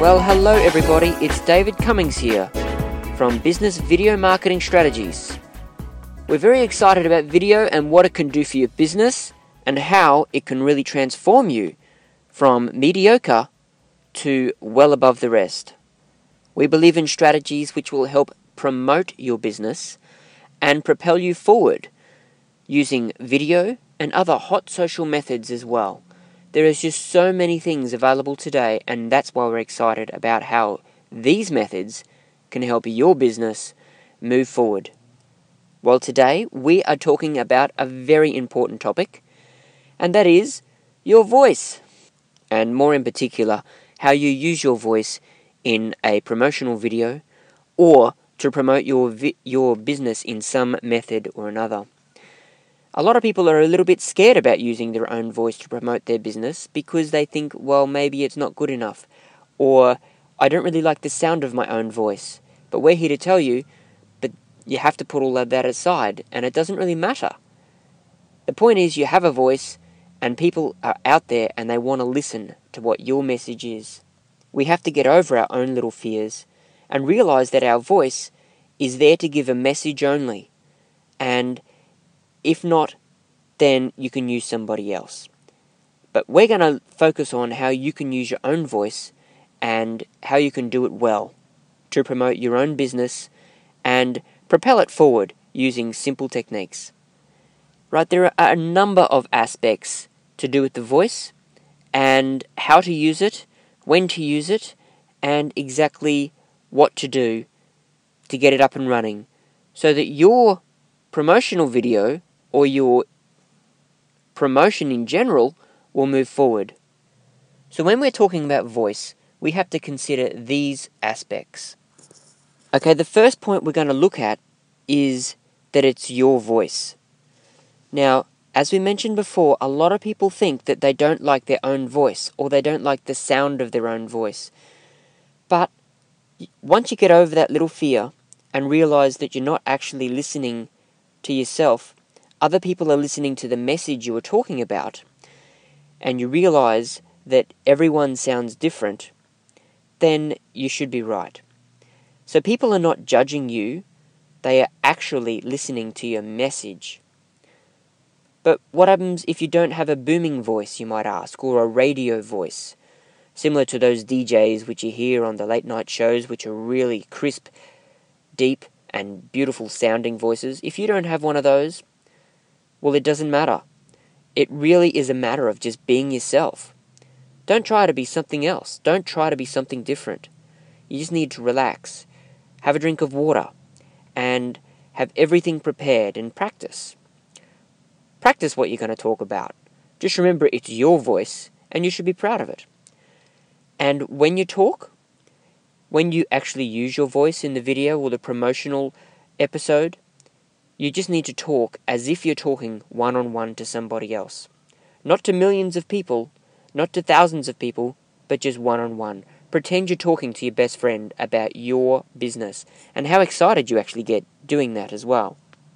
Well, hello everybody, it's David Cummings here from Business Video Marketing Strategies. We're very excited about video and what it can do for your business and how it can really transform you from mediocre to well above the rest. We believe in strategies which will help promote your business and propel you forward using video and other hot social methods as well. There is just so many things available today, and that's why we're excited about how these methods can help your business move forward. Well, today we are talking about a very important topic, and that is your voice, and more in particular, how you use your voice in a promotional video or to promote your business in some method or another. A lot of people are a little bit scared about using their own voice to promote their business because they think, well, maybe it's not good enough, or I don't really like the sound of my own voice. But we're here to tell you, but you have to put all of that aside, and it doesn't really matter. The point is you have a voice, and people are out there and they want to listen to what your message is. We have to get over our own little fears and realize that our voice is there to give a message only, and if not, then you can use somebody else. But we're going to focus on how you can use your own voice and how you can do it well to promote your own business and propel it forward using simple techniques. Right, there are a number of aspects to do with the voice and how to use it, when to use it, and exactly what to do to get it up and running so that your promotional video or your promotion in general will move forward. So when we're talking about voice, we have to consider these aspects. Okay, the first point we're going to look at is that it's your voice. Now, as we mentioned before, a lot of people think that they don't like their own voice or they don't like the sound of their own voice. But once you get over that little fear and realize that you're not actually listening to yourself, other people are listening to the message you are talking about, and you realize that everyone sounds different, then you should be right. So people are not judging you, they are actually listening to your message. But what happens if you don't have a booming voice, you might ask, or a radio voice, similar to those DJs which you hear on the late night shows, which are really crisp, deep, and beautiful sounding voices? If you don't have one of those, well, it doesn't matter. It really is a matter of just being yourself. Don't try to be something else. Don't try to be something different. You just need to relax, have a drink of water, and have everything prepared and practice. Practice what you're going to talk about. Just remember it's your voice, and you should be proud of it. And when you talk, when you actually use your voice in the video or the promotional episode, you just need to talk as if you're talking one-on-one to somebody else. Not to millions of people, not to thousands of people, but just one-on-one. Pretend you're talking to your best friend about your business and how excited you actually get doing that as well.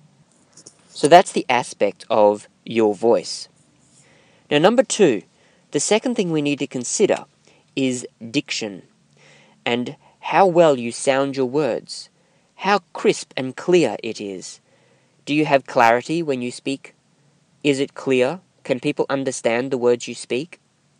So that's the aspect of your voice. Now, number 2, the second thing we need to consider is diction and how well you sound your words, how crisp and clear it is. Do you have clarity when you speak? Is it clear? Can people understand the words you speak?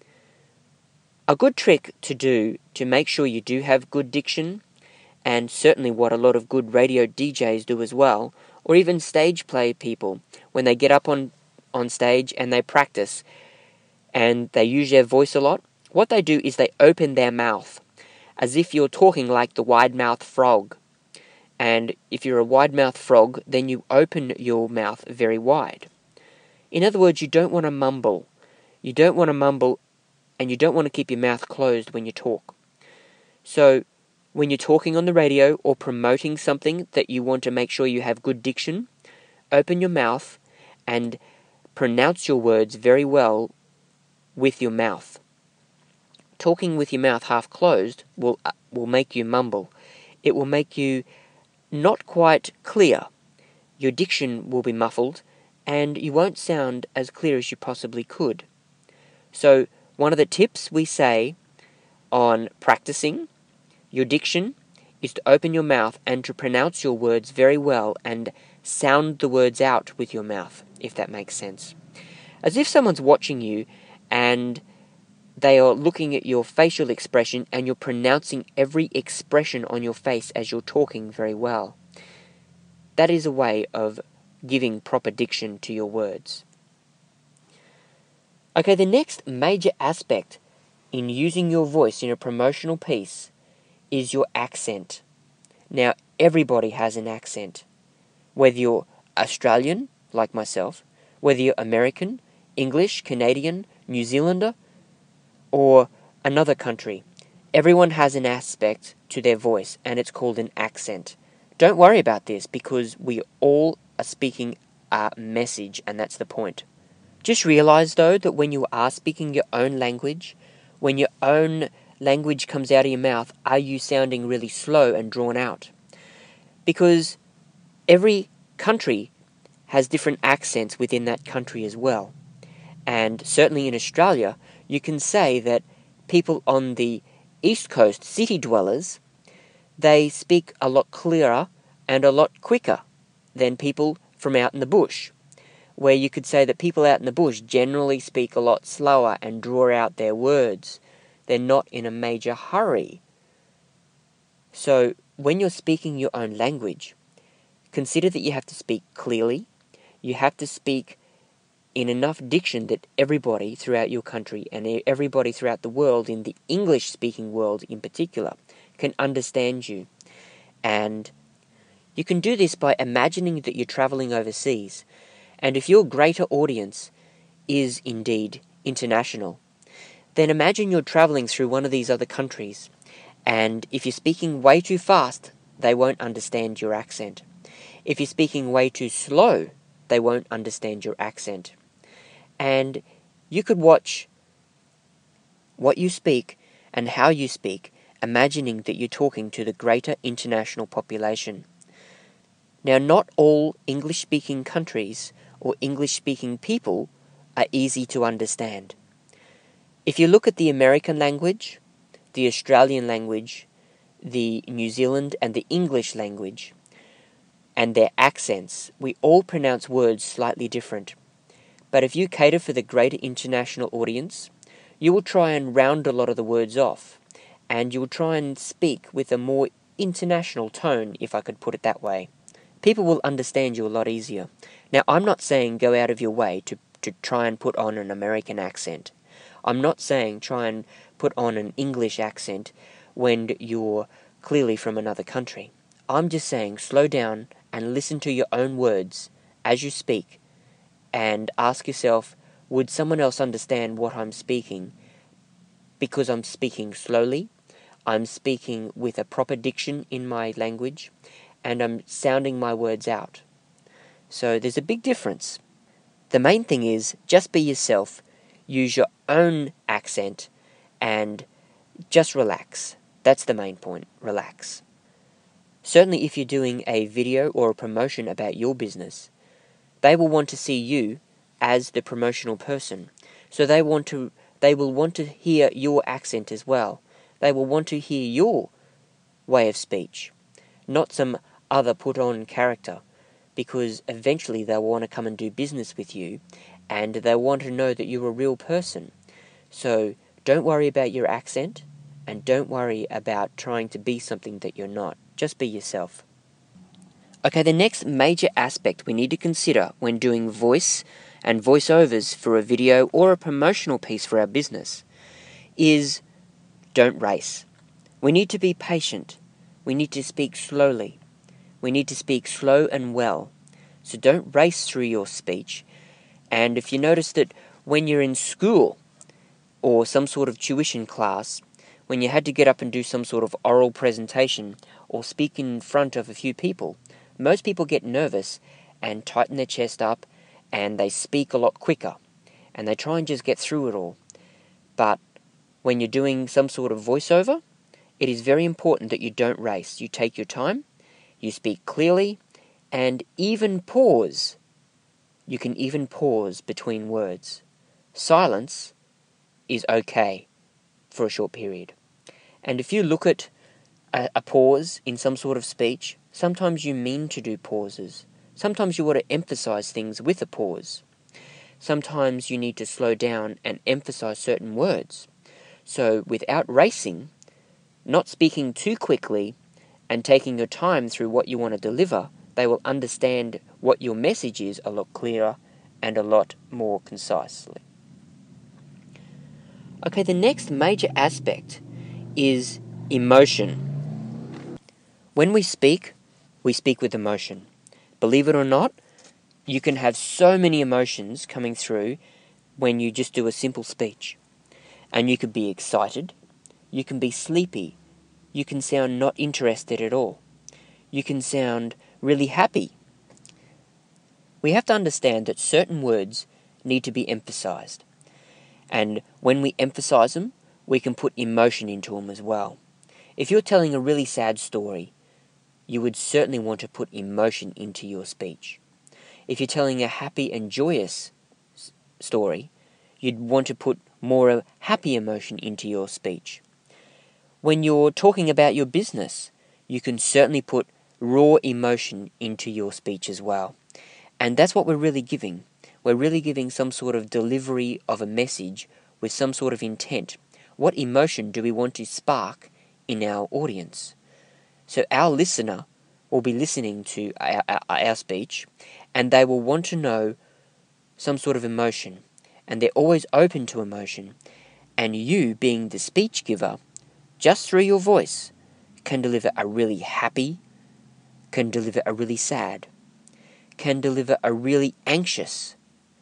A good trick to do to make sure you do have good diction, and certainly what a lot of good radio DJs do as well, or even stage play people, when they get up on stage and they practice and they use their voice a lot, what they do is they open their mouth as if you're talking like the wide-mouthed frog. And if you're a wide-mouthed frog, then you open your mouth very wide. In other words, you don't want to mumble. You don't want to mumble, and you don't want to keep your mouth closed when you talk. So, when you're talking on the radio or promoting something that you want to make sure you have good diction, open your mouth and pronounce your words very well with your mouth. Talking with your mouth half closed will make you mumble. It will make you not quite clear. Your diction will be muffled, and you won't sound as clear as you possibly could. So, one of the tips we say on practicing your diction is to open your mouth and to pronounce your words very well and sound the words out with your mouth, if that makes sense. As if someone's watching you and they are looking at your facial expression and you're pronouncing every expression on your face as you're talking very well. That is a way of giving proper diction to your words. Okay, the next major aspect in using your voice in a promotional piece is your accent. Now, everybody has an accent. Whether you're Australian, like myself, whether you're American, English, Canadian, New Zealander, or another country, everyone has an aspect to their voice, and it's called an accent. Don't worry about this, because we all are speaking a message, and that's the point. Just realize, though, that when you are speaking your own language, when your own language comes out of your mouth, are you sounding really slow and drawn out? Because every country has different accents within that country as well. And certainly in Australia, you can say that people on the East Coast, city dwellers, they speak a lot clearer and a lot quicker than people from out in the bush, where you could say that people out in the bush generally speak a lot slower and draw out their words. They're not in a major hurry. So when you're speaking your own language, consider that you have to speak clearly. You have to speak in enough diction that everybody throughout your country and everybody throughout the world, in the English-speaking world in particular, can understand you. And you can do this by imagining that you're traveling overseas. And if your greater audience is indeed international, then imagine you're traveling through one of these other countries, and if you're speaking way too fast, they won't understand your accent. If you're speaking way too slow, they won't understand your accent. And you could watch what you speak and how you speak, imagining that you're talking to the greater international population. Now, not all English-speaking countries or English-speaking people are easy to understand. If you look at the American language, the Australian language, the New Zealand and the English language, and their accents, we all pronounce words slightly different. But if you cater for the greater international audience, you will try and round a lot of the words off, and you will try and speak with a more international tone, if I could put it that way. People will understand you a lot easier. Now, I'm not saying go out of your way to try and put on an American accent. I'm not saying try and put on an English accent when you're clearly from another country. I'm just saying slow down and listen to your own words as you speak, and ask yourself, would someone else understand what I'm speaking? Because I'm speaking slowly, I'm speaking with a proper diction in my language, and I'm sounding my words out. So there's a big difference. The main thing is, just be yourself, use your own accent, and just relax. That's the main point, relax. Certainly if you're doing a video or a promotion about your business, they will want to see you as the promotional person. So they will want to hear your accent as well. They will want to hear your way of speech, not some other put-on character, because eventually they'll want to come and do business with you, and they'll want to know that you're a real person. So don't worry about your accent, and don't worry about trying to be something that you're not. Just be yourself. Okay, the next major aspect we need to consider when doing voice and voiceovers for a video or a promotional piece for our business is don't race. We need to be patient. We need to speak slowly. We need to speak slow and well. So don't race through your speech. And if you notice that when you're in school or some sort of tuition class, when you had to get up and do some sort of oral presentation or speak in front of a few people, most people get nervous and tighten their chest up, and they speak a lot quicker, and they try and just get through it all. But when you're doing some sort of voiceover, it is very important that you don't race. You take your time, you speak clearly, and even pause. You can even pause between words. Silence is okay for a short period. And if you look at a pause in some sort of speech, sometimes you mean to do pauses. Sometimes you want to emphasize things with a pause. Sometimes you need to slow down and emphasize certain words. So without racing, not speaking too quickly, and taking your time through what you want to deliver, they will understand what your message is a lot clearer and a lot more concisely. Okay, the next major aspect is emotion. When we speak with emotion. Believe it or not, you can have so many emotions coming through when you just do a simple speech. And you could be excited, you can be sleepy, you can sound not interested at all, you can sound really happy. We have to understand that certain words need to be emphasized. And when we emphasize them, we can put emotion into them as well. If you're telling a really sad story, you would certainly want to put emotion into your speech. If you're telling a happy and joyous story, you'd want to put more happy emotion into your speech. When you're talking about your business, you can certainly put raw emotion into your speech as well. And that's what we're really giving. We're really giving some sort of delivery of a message with some sort of intent. What emotion do we want to spark in our audience? So our listener will be listening to our speech, and they will want to know some sort of emotion. And they're always open to emotion. And you, being the speech giver, just through your voice, can deliver a really happy, can deliver a really sad, can deliver a really anxious,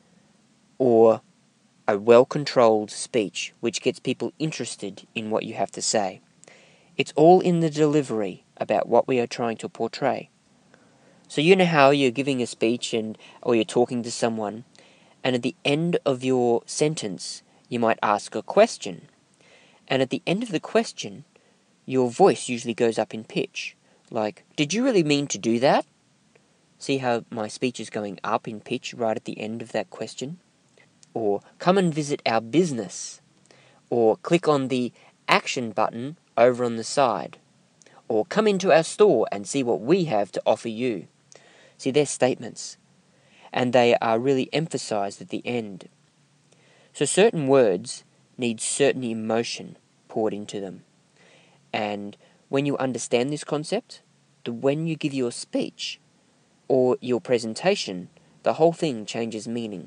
or a well-controlled speech which gets people interested in what you have to say. It's all in the delivery about what we are trying to portray. So you know how you're giving a speech or you're talking to someone, and at the end of your sentence, you might ask a question. And at the end of the question, your voice usually goes up in pitch. Like, did you really mean to do that? See how my speech is going up in pitch right at the end of that question? Or, come and visit our business. Or, click on the action button over on the side. Or, come into our store and see what we have to offer you. See, they're statements. And they are really emphasized at the end. So certain words need certain emotion poured into them. And when you understand this concept, when you give your speech or your presentation, the whole thing changes meaning.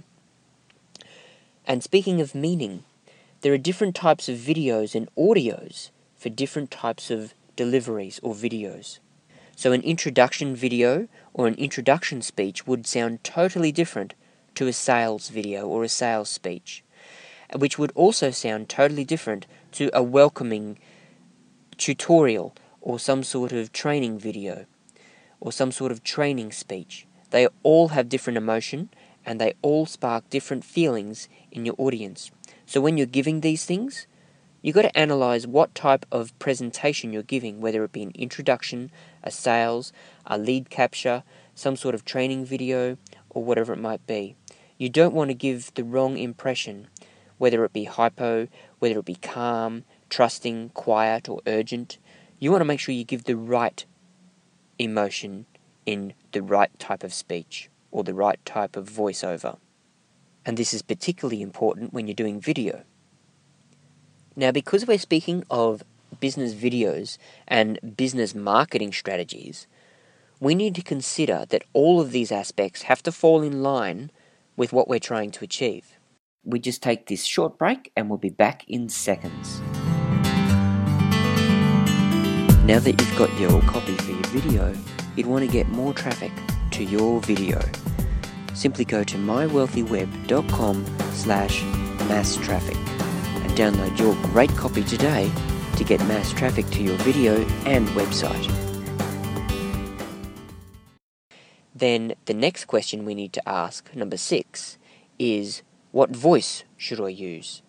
And speaking of meaning, there are different types of videos and audios for different types of deliveries or videos. So an introduction video or an introduction speech would sound totally different to a sales video or a sales speech, which would also sound totally different to a welcoming tutorial or some sort of training video or some sort of training speech. They all have different emotion and they all spark different feelings in your audience. So when you're giving these things, you've got to analyze what type of presentation you're giving, whether it be an introduction, a sales, a lead capture, some sort of training video, or whatever it might be. You don't want to give the wrong impression, whether it be hypo, whether it be calm, trusting, quiet, or urgent. You want to make sure you give the right emotion in the right type of speech or the right type of voiceover. And this is particularly important when you're doing video. Now, because we're speaking of business videos and business marketing strategies, we need to consider that all of these aspects have to fall in line with what we're trying to achieve. We just take this short break and we'll be back in seconds. Now that you've got your copy for your video, you'd want to get more traffic to your video. Simply go to mywealthyweb.com/masstraffic and download your great copy today to get mass traffic to your video and website. Then the next question we need to ask, number 6, is what voice should I use?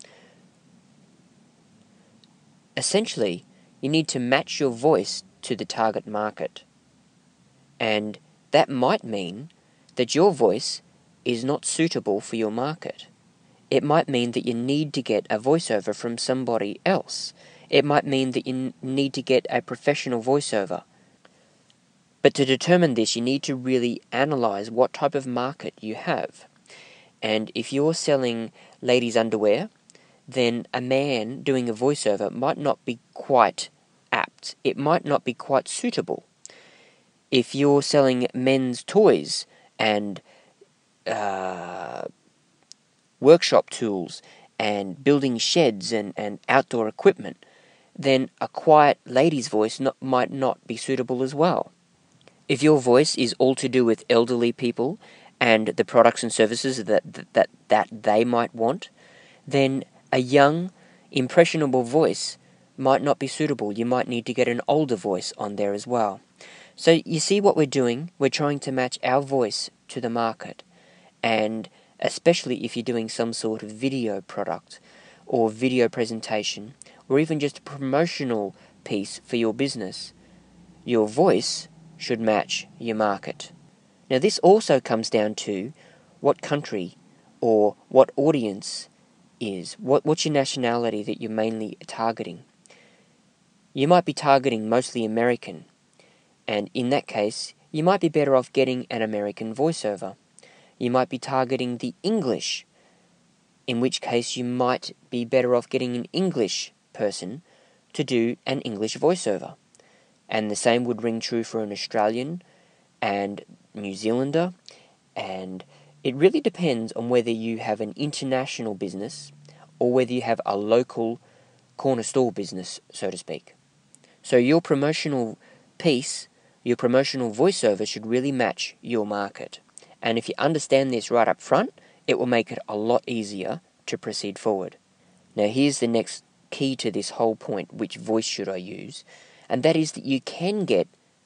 Essentially, you need to match your voice to the target market. And that might mean that your voice is not suitable for your market. It might mean that you need to get a voiceover from somebody else. It might mean that you need to get a professional voiceover. But to determine this, you need to really analyze what type of market you have. And if you're selling ladies' underwear, then a man doing a voiceover might not be quite apt. It might not be quite suitable. If you're selling men's toys and workshop tools and building sheds and outdoor equipment, then a quiet lady's voice might not be suitable as well. If your voice is all to do with elderly people and the products and services that they might want, then a young, impressionable voice might not be suitable. You might need to get an older voice on there as well. So you see what we're doing? We're trying to match our voice to the market. And especially if you're doing some sort of video product or video presentation or even just a promotional piece for your business, your voice should match your market. Now this also comes down to what country or what audience is. What's your nationality that you're mainly targeting? You might be targeting mostly American, and in that case, you might be better off getting an American voiceover. You might be targeting the English, in which case you might be better off getting an English person to do an English voiceover. And the same would ring true for an Australian and New Zealander, and it really depends on whether you have an international business or whether you have a local corner store business, so to speak. So your promotional piece, your promotional voiceover should really match your market. And if you understand this right up front, it will make it a lot easier to proceed forward. Now here's the next key to this whole point, which voice should I use? And that is that you can get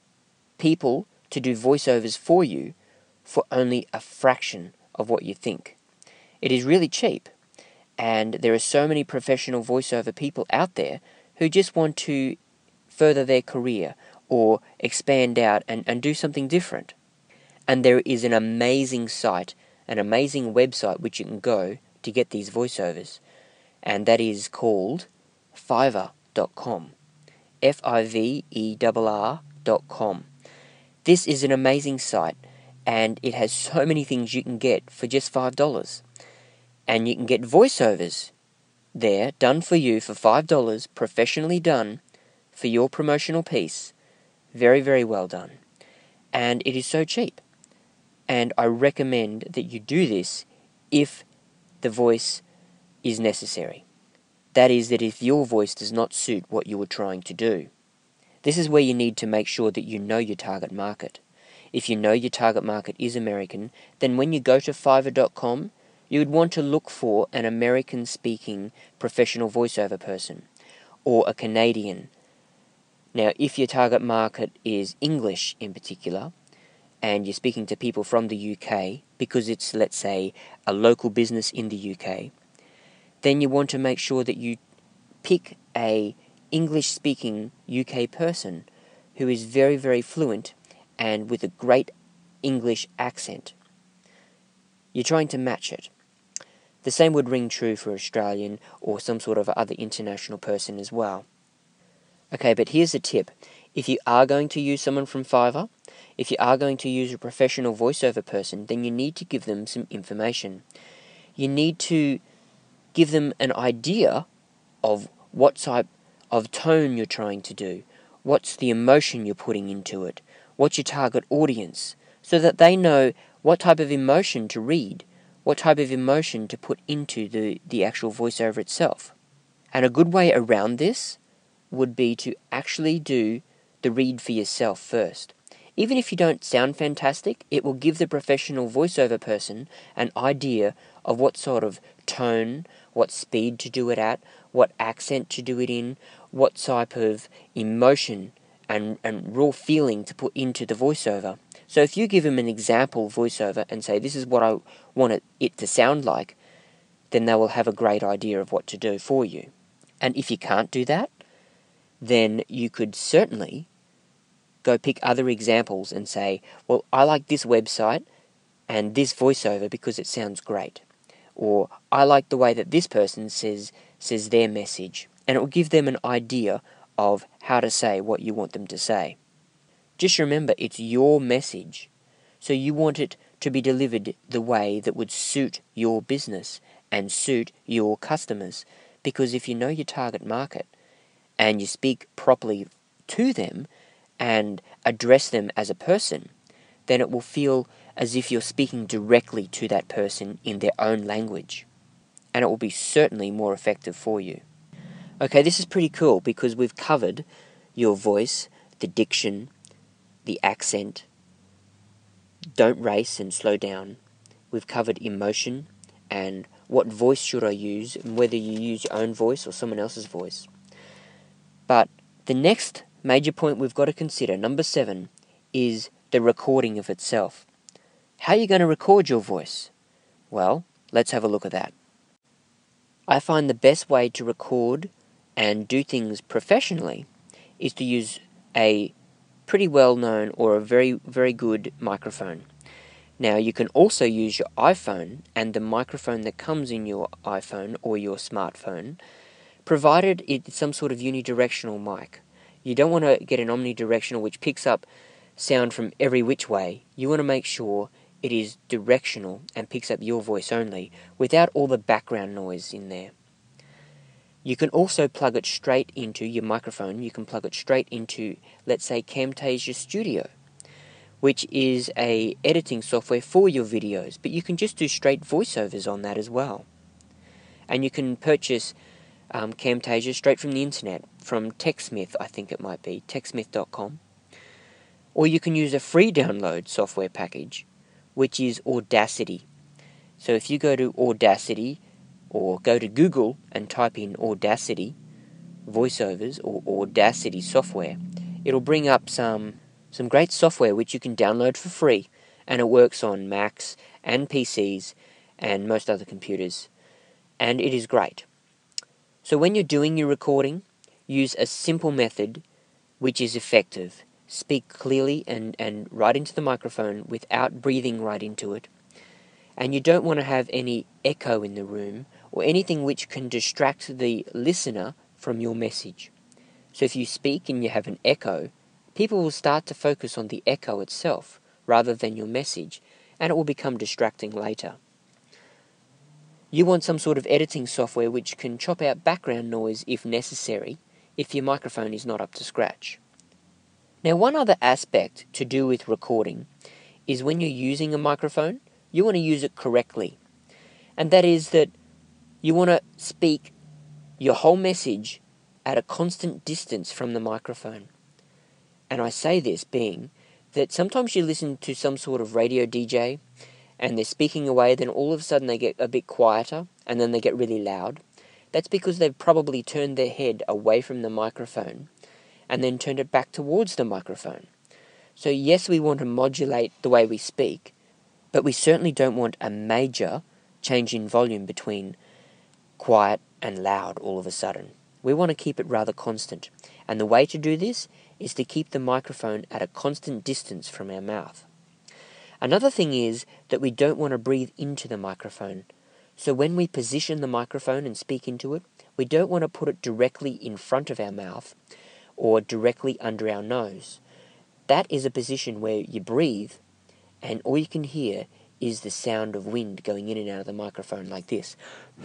people to do voiceovers for you for only a fraction of what you think. It is really cheap, and there are so many professional voiceover people out there who just want to further their career or expand out and do something different. And there is an amazing site, an amazing website which you can go to get these voiceovers, and that is called Fiverr.com. Fiverr.com. This is an amazing site, and it has so many things you can get for just $5. And you can get voiceovers there done for you for $5, professionally done for your promotional piece. Very, very well done. And it is so cheap. And I recommend that you do this if the voice is necessary. That is, that if your voice does not suit what you are trying to do. This is where you need to make sure that you know your target market. If you know your target market is American, then when you go to Fiverr.com, you would want to look for an American-speaking professional voiceover person, or a Canadian. Now, if your target market is English in particular, and you're speaking to people from the UK, because it's, let's say, a local business in the UK, then you want to make sure that you pick a English-speaking UK person who is very, very fluent and with a great English accent. You're trying to match it. The same would ring true for Australian or some sort of other international person as well. Okay, but here's a tip. If you are going to use someone from Fiverr, if you are going to use a professional voiceover person, then you need to give them some information. You need to give them an idea of what type of tone you're trying to do, what's the emotion you're putting into it, what's your target audience, so that they know what type of emotion to read, what type of emotion to put into the actual voiceover itself. And a good way around this would be to actually do the read for yourself first. Even if you don't sound fantastic, it will give the professional voiceover person an idea of what sort of tone, what speed to do it at, what accent to do it in, what type of emotion and raw feeling to put into the voiceover. So if you give them an example voiceover and say, this is what I want it to sound like, then they will have a great idea of what to do for you. And if you can't do that, then you could certainly go pick other examples and say, well, I like this website and this voiceover because it sounds great. Or I like the way that this person says their message. and it will give them an idea of how to say what you want them to say. Just remember, it's your message, so you want it to be delivered the way that would suit your business and suit your customers, because if you know your target market and you speak properly to them and address them as a person, then it will feel as if you're speaking directly to that person in their own language, and it will be certainly more effective for you. Okay, this is pretty cool because we've covered your voice, the diction, the accent, don't race and slow down. We've covered emotion and what voice should I use, and whether you use your own voice or someone else's voice. But the next major point we've got to consider, number 7, is the recording of itself. How are you going to record your voice? Well, let's have a look at that. I find the best way to record and do things professionally is to use a pretty well-known or a very, very good microphone. Now, you can also use your iPhone and the microphone that comes in your iPhone or your smartphone, provided it's some sort of unidirectional mic. You don't want to get an omnidirectional which picks up sound from every which way. You want to make sure it is directional and picks up your voice only without all the background noise in there. You can also plug it straight into your microphone. You can plug it straight into, let's say, Camtasia Studio, which is a editing software for your videos, but you can just do straight voiceovers on that as well. And you can purchase Camtasia straight from the internet, from TechSmith, I think it might be, techsmith.com. Or you can use a free download software package, which is Audacity. So if you go to Audacity, or go to Google and type in Audacity voiceovers or Audacity software, it'll bring up some great software which you can download for free, and it works on Macs and PCs and most other computers, and it is great. So when you're doing your recording, use a simple method which is effective. Speak clearly and right into the microphone without breathing right into it. And you don't want to have any echo in the room or anything which can distract the listener from your message. So if you speak and you have an echo, people will start to focus on the echo itself rather than your message, and it will become distracting later. You want some sort of editing software which can chop out background noise if necessary, if your microphone is not up to scratch. Now, one other aspect to do with recording is when you're using a microphone, you want to use it correctly. And that is that you want to speak your whole message at a constant distance from the microphone. And I say this being that sometimes you listen to some sort of radio DJ and they're speaking away, then all of a sudden they get a bit quieter and then they get really loud. That's because they've probably turned their head away from the microphone and then turned it back towards the microphone. So yes, we want to modulate the way we speak, but we certainly don't want a major change in volume between quiet and loud all of a sudden. We want to keep it rather constant. And the way to do this is to keep the microphone at a constant distance from our mouth. Another thing is that we don't want to breathe into the microphone. So when we position the microphone and speak into it, we don't want to put it directly in front of our mouth or directly under our nose. That is a position where you breathe and all you can hear is the sound of wind going in and out of the microphone like this,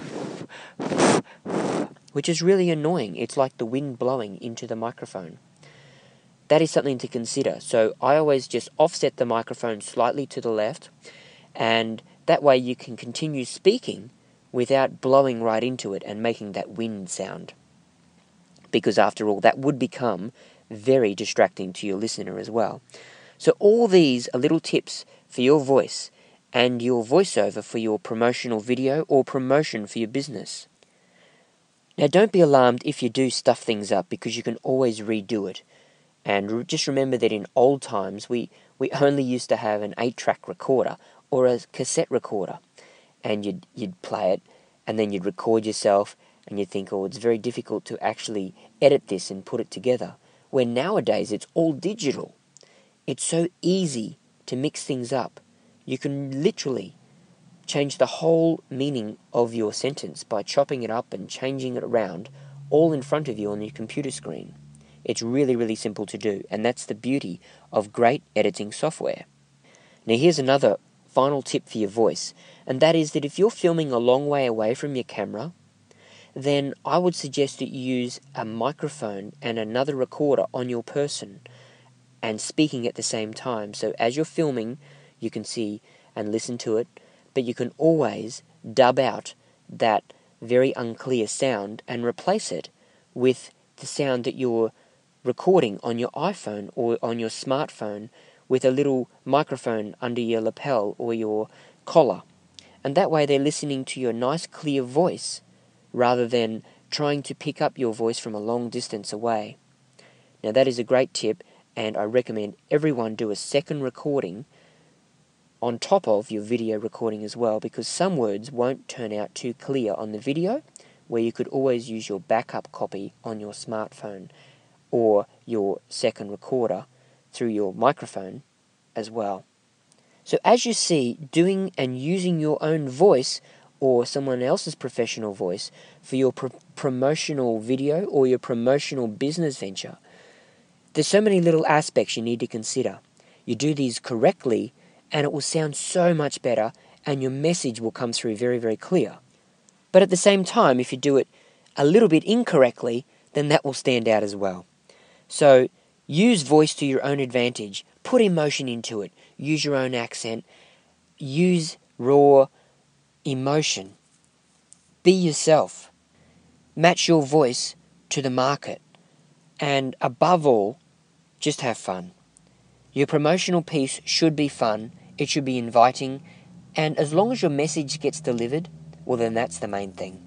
which is really annoying. It's like the wind blowing into the microphone. That is something to consider. So I always just offset the microphone slightly to the left, and that way you can continue speaking without blowing right into it and making that wind sound. Because after all, that would become very distracting to your listener as well. So all these are little tips for your voice and your voiceover for your promotional video or promotion for your business. Now don't be alarmed if you do stuff things up, because you can always redo it. And just remember that in old times we only used to have an 8-track recorder or a cassette recorder, and you'd play it and then you'd record yourself and you'd think, oh, it's very difficult to actually edit this and put it together. Where nowadays it's all digital. It's so easy to mix things up. You can literally change the whole meaning of your sentence by chopping it up and changing it around all in front of you on your computer screen. It's really, really simple to do, and that's the beauty of great editing software. Now here's another final tip for your voice, and that is that if you're filming a long way away from your camera, then I would suggest that you use a microphone and another recorder on your person and speaking at the same time. So as you're filming, you can see and listen to it, but you can always dub out that very unclear sound and replace it with the sound that you're recording on your iPhone or on your smartphone with a little microphone under your lapel or your collar. And that way they're listening to your nice clear voice rather than trying to pick up your voice from a long distance away. Now that is a great tip, and I recommend everyone do a second recording on top of your video recording as well, because some words won't turn out too clear on the video, where you could always use your backup copy on your smartphone or your second recorder through your microphone as well. So as you see, doing and using your own voice or someone else's professional voice for your promotional video or your promotional business venture, there's so many little aspects you need to consider. You do these correctly and it will sound so much better and your message will come through very, very clear. But at the same time, if you do it a little bit incorrectly, then that will stand out as well. So use voice to your own advantage. Put emotion into it. Use your own accent. Use raw emotion. Be yourself. Match your voice to the market. And above all, just have fun. Your promotional piece should be fun. It should be inviting. And as long as your message gets delivered, well, then that's the main thing.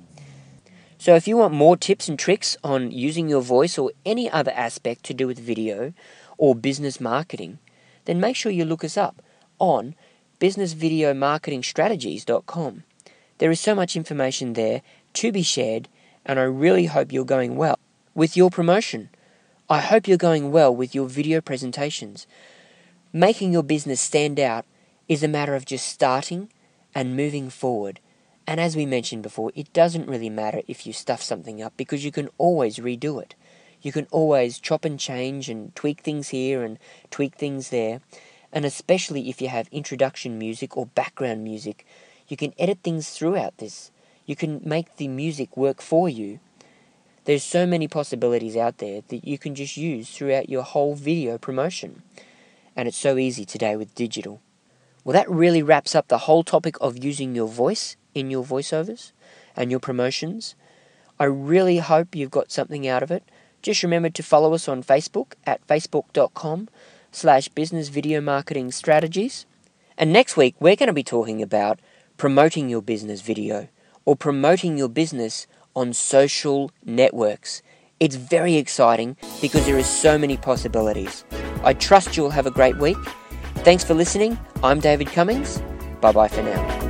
So if you want more tips and tricks on using your voice or any other aspect to do with video or business marketing, then make sure you look us up on businessvideomarketingstrategies.com. There is so much information there to be shared, and I really hope you're going well with your promotion. I hope you're going well with your video presentations. Making your business stand out is a matter of just starting and moving forward. And as we mentioned before, it doesn't really matter if you stuff something up, because you can always redo it. You can always chop and change and tweak things here and tweak things there. And especially if you have introduction music or background music, you can edit things throughout this. You can make the music work for you. There's so many possibilities out there that you can just use throughout your whole video promotion. And it's so easy today with digital. Well, that really wraps up the whole topic of using your voice in your voiceovers and your promotions. I really hope you've got something out of it. Just remember to follow us on Facebook at facebook.com/businessvideomarketingstrategies. And next week, we're going to be talking about promoting your business video or promoting your business on social networks. It's very exciting because there is so many possibilities. I trust you'll have a great week. Thanks for listening. I'm David Cummings. Bye-bye for now.